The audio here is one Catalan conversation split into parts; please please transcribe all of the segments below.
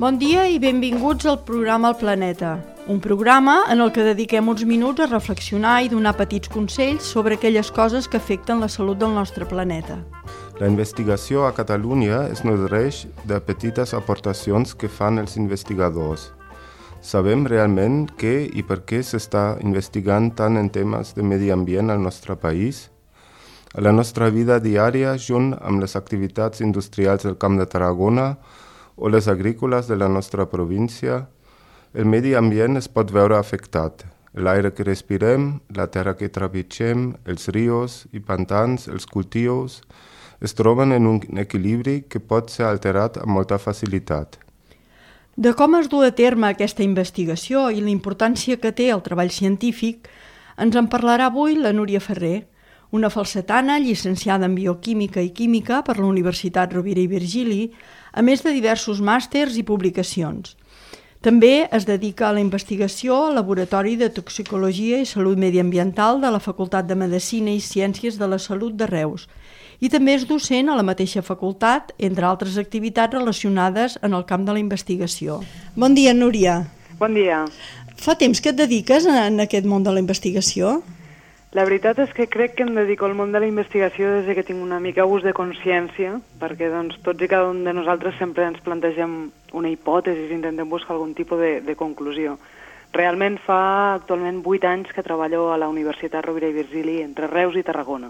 Bon dia i benvinguts al programa El Planeta, un programa en el que dediquem uns minuts a reflexionar i donar petits consells sobre aquelles coses que afecten la salut del nostre planeta. La investigació a Catalunya es nodreix de petites aportacions que fan els investigadors. Sabem realment què i per què s'està investigant tant en temes de medi ambient al nostre país? A la nostra vida diària, junt amb les activitats industrials del Camp de Tarragona o les agrícoles de la nostra província, el medi ambient es pot veure afectat. L'aire que respirem, la terra que trepitgem, els rius i pantans, els cultius, es troben en un equilibri que pot ser alterat amb molta facilitat. De com es du a terme aquesta investigació i la importància que té el treball científic, ens en parlarà avui la Núria Ferrer, una falsetana llicenciada en Bioquímica i Química per la Universitat Rovira i Virgili, a més de diversos màsters i publicacions. També es dedica a la investigació al Laboratori de Toxicologia i Salut Mediambiental de la Facultat de Medicina i Ciències de la Salut de Reus i també és docent a la mateixa facultat, entre altres activitats relacionades en el camp de la investigació. Bon dia, Núria. Bon dia. Fa temps que et dediques en aquest món de la investigació? La veritat és que crec que em dedico al món de la investigació des que tinc una mica ús de consciència, perquè doncs, tots i cada un de nosaltres sempre ens plantegem una hipòtesi i intentem buscar algun tipus de conclusió. Realment fa actualment 8 anys que treballo a la Universitat Rovira i Virgili entre Reus i Tarragona.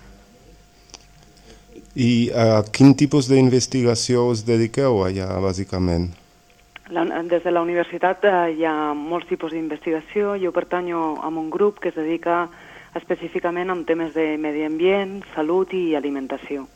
I a quin tipus d'investigació us dediqueu allà, bàsicament? Des de la universitat hi ha molts tipus d'investigació. Jo pertanyo a un grup que es dedica específicament amb temes de medi ambient, salut i alimentació.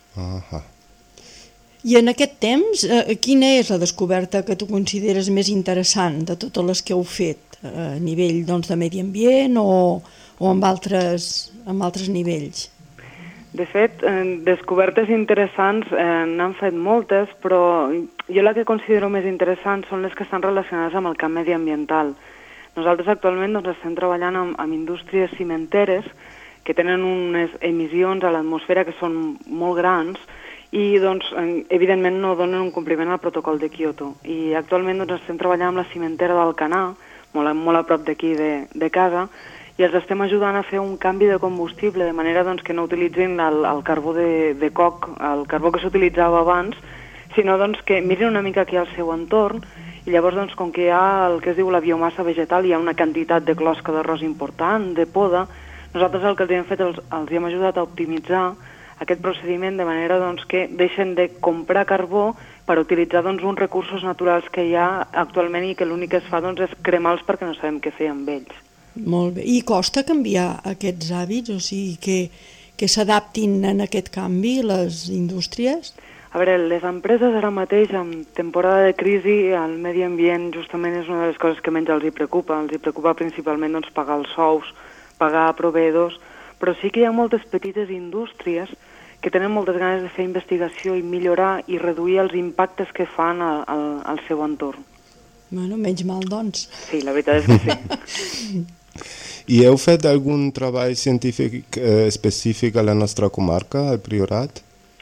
I en aquest temps, quina és la descoberta que tu consideres més interessant de totes les que heu fet a nivell de medi ambient o amb altres nivells? De fet, descobertes interessants n'han fet moltes, però jo la que considero més interessant són les que estan relacionades amb el camp mediambiental. Nosaltres actualment estem treballant amb indústries cimenteres que tenen unes emissions a l'atmosfera que són molt grans i evidentment no donen un compliment al protocol de Kyoto. I actualment estem treballant amb la cimentera d'Alcanar, molt a prop d'aquí de casa, i els estem ajudant a fer un canvi de combustible de manera que no utilitzin el carbó de coc, el carbó que s'utilitzava abans, sinó que mirin una mica aquí al seu entorn. I llavors, com que hi ha el que es diu la biomassa vegetal, hi ha una quantitat de closca d'arròs important, de poda, nosaltres el que els hem fet, els hem ajudat a optimitzar aquest procediment de manera que deixen de comprar carbó per utilitzar uns recursos naturals que hi ha actualment i que l'únic que es fa és cremar-los perquè no sabem què fer amb ells. Molt bé. I costa canviar aquests hàbits? O sigui, que s'adaptin en aquest canvi les indústries? A veure, les empreses ara mateix, en temporada de crisi, el medi ambient justament és una de les coses que menys els hi preocupa. Els hi preocupa principalment pagar els sous, pagar proveïdors, però sí que hi ha moltes petites indústries que tenen moltes ganes de fer investigació i millorar i reduir els impactes que fan al seu entorn. Bueno, menys mal, doncs. Sí, la veritat és que sí. I heu fet algun treball científic específic a la nostra comarca, al Priorat?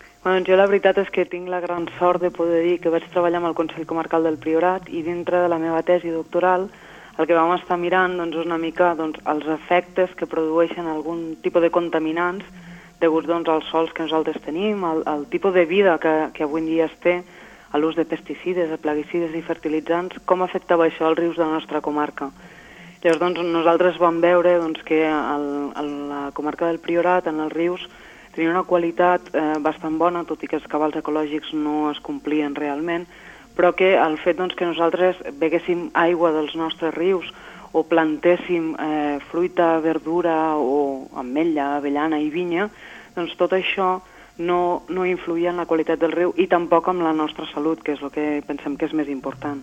Jo la veritat és que tinc la gran sort de poder dir que vaig treballar amb el Consell Comarcal del Priorat i dintre de la meva tesi doctoral el que vam estar mirant és una mica els efectes que produeixen algun tipus de contaminants deguts als sols que nosaltres tenim, al tipus de vida que avui en dia es té, a l'ús de pesticides, de plaguicides i fertilitzants, com afectava això als rius de la nostra comarca. Llavors nosaltres vam veure que a la comarca del Priorat, en els rius, tenia una qualitat bastant bona, tot i que els cabals ecològics no es complien realment, però que el fet que nosaltres beguéssim aigua dels nostres rius o plantéssim fruita, verdura o ametlla, avellana i vinya, tot això no influïa en la qualitat del riu i tampoc en la nostra salut, que és el que pensem que és més important.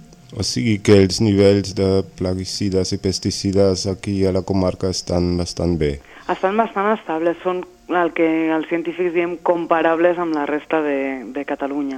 O sigui que els nivells de plaguicides i pesticides aquí a la comarca estan bastant bé. Estan bastant estables, són el que els científics diem comparables amb la resta de Catalunya.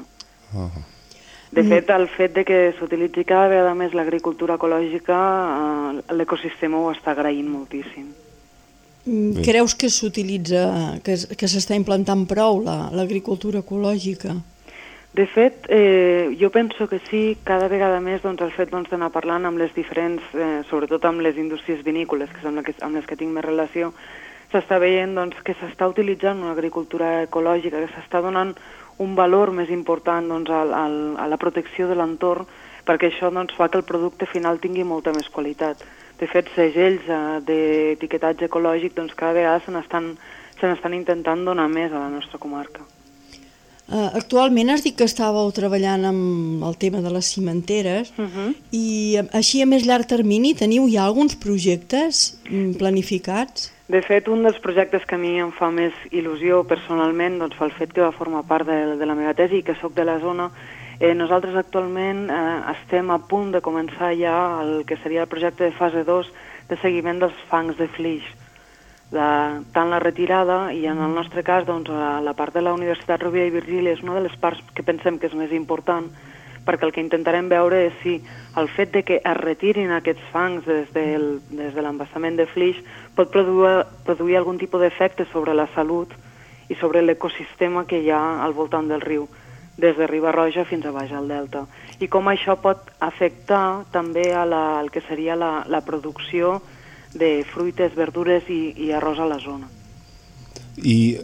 De fet, el fet de que s'utilitzi cada vegada més l'agricultura ecològica, l'ecosistema ho està agraint moltíssim. Creus que s'utilitza, que s'està implantant prou l'agricultura ecològica? De fet, jo penso que sí, cada vegada més doncs, el fet d'anar parlant amb les diferents, sobretot amb les indústries vinícoles, que són amb les que tinc més relació, s'està veient doncs, que s'està utilitzant una agricultura ecològica, que s'està donant un valor més important doncs, a la protecció de l'entorn, perquè això doncs, fa que el producte final tingui molta més qualitat. De fet, segells d'etiquetatge ecològic doncs, cada vegada se n'estan intentant donar més a la nostra comarca. Actualment has dit que estàveu treballant amb el tema de les cimenteres i així a més llarg termini teniu ja alguns projectes planificats? De fet, un dels projectes que a mi em fa més il·lusió personalment doncs, fa el fet que va formar part de la meva tesi i que sóc de la zona. Nosaltres actualment estem a punt de començar ja el que seria el projecte de fase 2 de seguiment dels fangs de flix. Tant la retirada i en el nostre cas doncs, la part de la Universitat Rovira i Virgili és una de les parts que pensem que és més important, perquè el que intentarem veure és si el fet de que es retirin aquests fangs des de l'embassament de flix pot produir algun tipus d'efecte sobre la salut i sobre l'ecosistema que hi ha al voltant del riu, des de Riba-roja fins a baix al delta. I com això pot afectar també al que seria la producció de fruites, verdures i arròs a la zona. I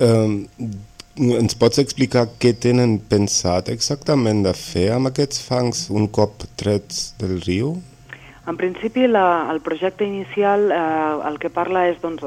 ens pots explicar què tenen pensat exactament de fer amb aquests fangs un cop trets del riu? En principi, el projecte inicial el que parla és doncs,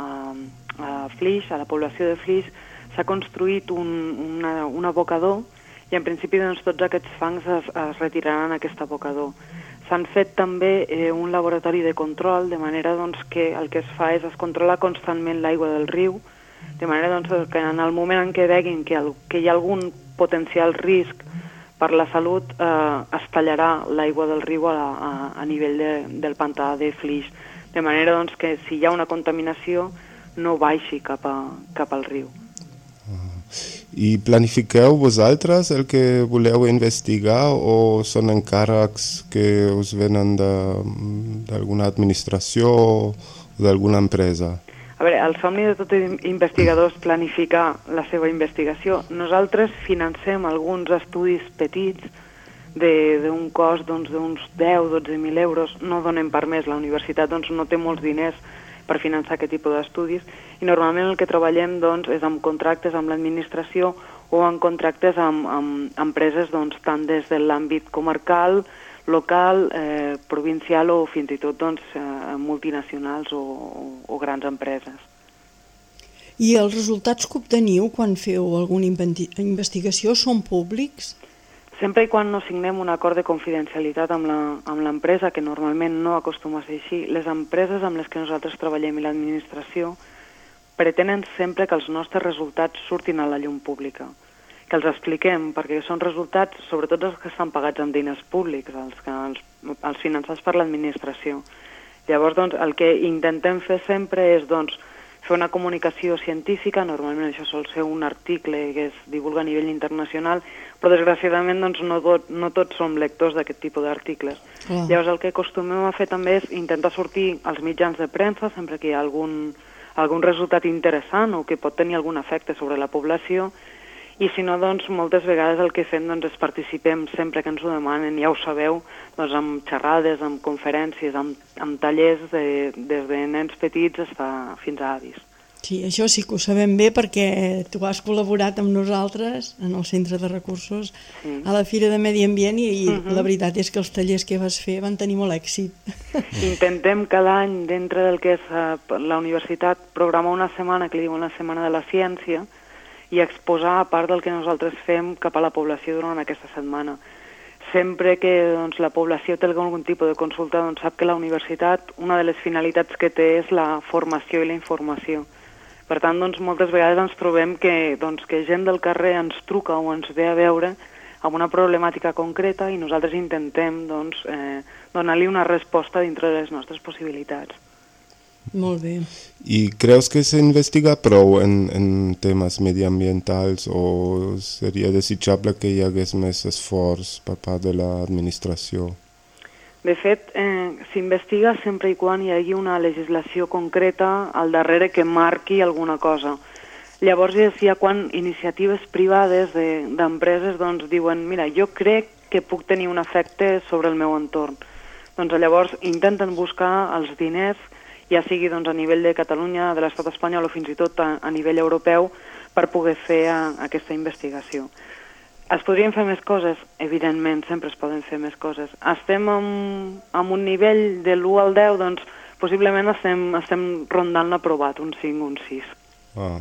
a Flix, a la població de Flix, s'ha construït un abocador i en principi doncs, tots aquests fangs es retiraran en aquest abocador. S'han fet també un laboratori de control, de manera doncs, que el que es fa és es controla constantment l'aigua del riu, de manera doncs, que en el moment en què veguin que hi ha algun potencial risc per la salut, es tallarà l'aigua del riu a nivell del pantà de Flix, de manera doncs, que si hi ha una contaminació no baixi cap al riu. I planifiqueu vosaltres el que voleu investigar o són encàrrecs que us venen d'alguna administració o d'alguna empresa? A veure, el somni de tot investigador és planificar la seva investigació. Nosaltres financem alguns estudis petits d'un cost d'uns 10-12.000 euros. No donem per més, la universitat no té molts diners per finançar aquest tipus d'estudis i normalment el que treballem és amb contractes amb l'administració o en contractes amb empreses tant des de l'àmbit comarcal, local, provincial o fins i tot multinacionals o grans empreses. I els resultats que obteniu quan feu alguna investigació són públics? Sempre i quan no signem un acord de confidencialitat amb l'empresa, que normalment no acostuma a ser així, les empreses amb les que nosaltres treballem i l'administració pretenen sempre que els nostres resultats surtin a la llum pública, que els expliquem, perquè són resultats, sobretot els que estan pagats amb diners públics, els finançats per l'administració. Llavors, el que intentem fer sempre és fer una comunicació científica, normalment això sol ser un article que es divulga a nivell internacional, però desgraciadament no tots som lectors d'aquest tipus d'articles. Llavors el que acostumem a fer també és intentar sortir als mitjans de premsa sempre que hi ha algun resultat interessant o que pot tenir algun efecte sobre la població, i si no, moltes vegades el que fem és participem sempre que ens ho demanen, ja ho sabeu, amb xerrades, amb conferències, amb tallers des de nens petits fins a avis. Sí, això sí que ho sabem bé perquè tu has col·laborat amb nosaltres en el Centre de Recursos a la Fira de Medi Ambient i la veritat és que els tallers que vas fer van tenir molt èxit. Intentem cada any, dintre del que és la universitat, programar una setmana que li diuen la Setmana de la Ciència i exposar a part del que nosaltres fem cap a la població durant aquesta setmana. Sempre que la població té algun tipus de consulta, sap que la universitat, una de les finalitats que té és la formació i la informació. Per tant, moltes vegades ens trobem que gent del carrer ens truca o ens ve a veure amb una problemàtica concreta i nosaltres intentem donar-li una resposta dintre de les nostres possibilitats. Molt bé. I creus que s'investiga prou en temes mediambientals o seria desitjable que hi hagués més esforç per part de l'administració? De fet, s'investiga sempre i quan hi hagi una legislació concreta al darrere que marqui alguna cosa. Llavors hi ha quan iniciatives privades d'empreses doncs, diuen mira, jo crec que puc tenir un efecte sobre el meu entorn. Doncs llavors intenten buscar els diners, ja sigui doncs, a nivell de Catalunya, de l'Estat espanyol o fins i tot a nivell europeu, per poder fer aquesta investigació. Es podrien fer més coses? Evidentment, sempre es poden fer més coses. Estem en un nivell de l'1 al 10, doncs possiblement estem rondant l'aprovat, un 5, un 6. Ah.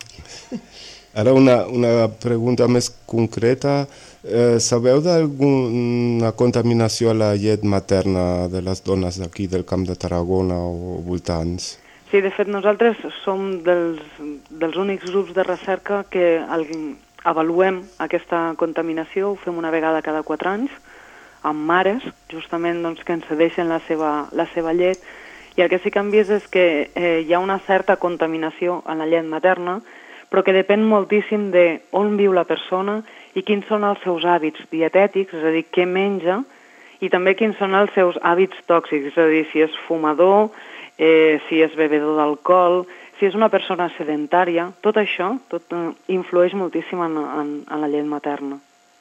Ara una pregunta més concreta. Sabeu d'alguna contaminació a la llet materna de les dones d'aquí del Camp de Tarragona o voltants? Sí, de fet nosaltres som dels únics grups de recerca que avaluem aquesta contaminació, ho fem una vegada cada 4 anys, amb mares, justament doncs, que ens cedeixen la seva llet, i el que sí que hem vist és que hi ha una certa contaminació en la llet materna, però que depèn moltíssim d'on viu la persona i quins són els seus hàbits dietètics, és a dir, què menja, i també quins són els seus hàbits tòxics, és a dir, si és fumador, si és bevedor d'alcohol, si és una persona sedentària, tot això influeix moltíssim en la llet materna.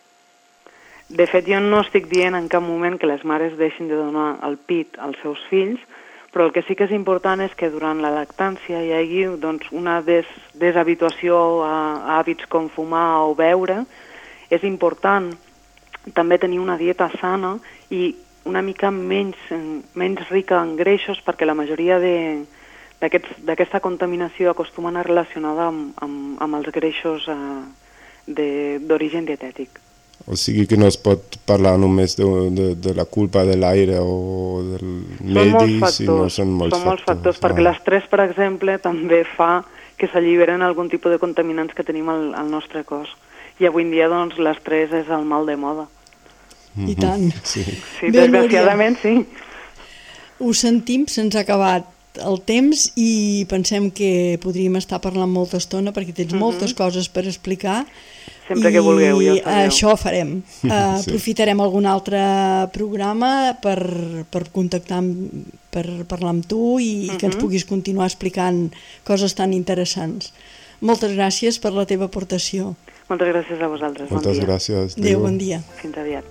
De fet, jo no estic dient en cap moment que les mares deixin de donar el pit als seus fills, però el que sí que és important és que durant la lactància hi hagi doncs, una deshabituació a hàbits com fumar o beure. És important també tenir una dieta sana i una mica menys rica en greixos, perquè la majoria d'aquesta contaminació acostumen a relacionada amb els greixos d'origen dietètic. O sigui que no es pot parlar només de la culpa de l'aire o del medi, sinó són molts factors. Perquè l'estrès, per exemple, també fa que s'alliberen algun tipus de contaminants que tenim al nostre cos. I avui en dia, doncs, l'estrès és el mal de moda. I tant. Sí, desgraciadament, sí. Ho sentim, se'ns ha acabat el temps i pensem que podríem estar parlant molta estona perquè tens moltes coses per explicar. Sempre que vulgueu, ja ho sabeu. Això farem. Aprofitarem algun altre programa per contactar, per parlar amb tu i que ens puguis continuar explicant coses tan interessants. Moltes gràcies per la teva aportació. Moltes gràcies a vosaltres. Moltes gràcies. Adéu, bon dia. Fins aviat.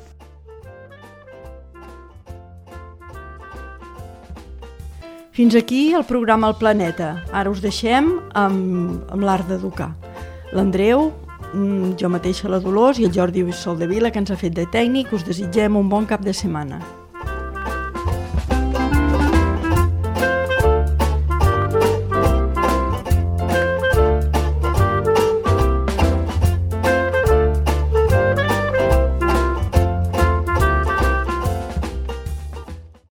Fins aquí el programa El Planeta. Ara us deixem amb l'art d'educar. L'Andreu, jo mateixa la Dolors i el Jordi Soldevila, que ens ha fet de tècnic, us desitgem un bon cap de setmana.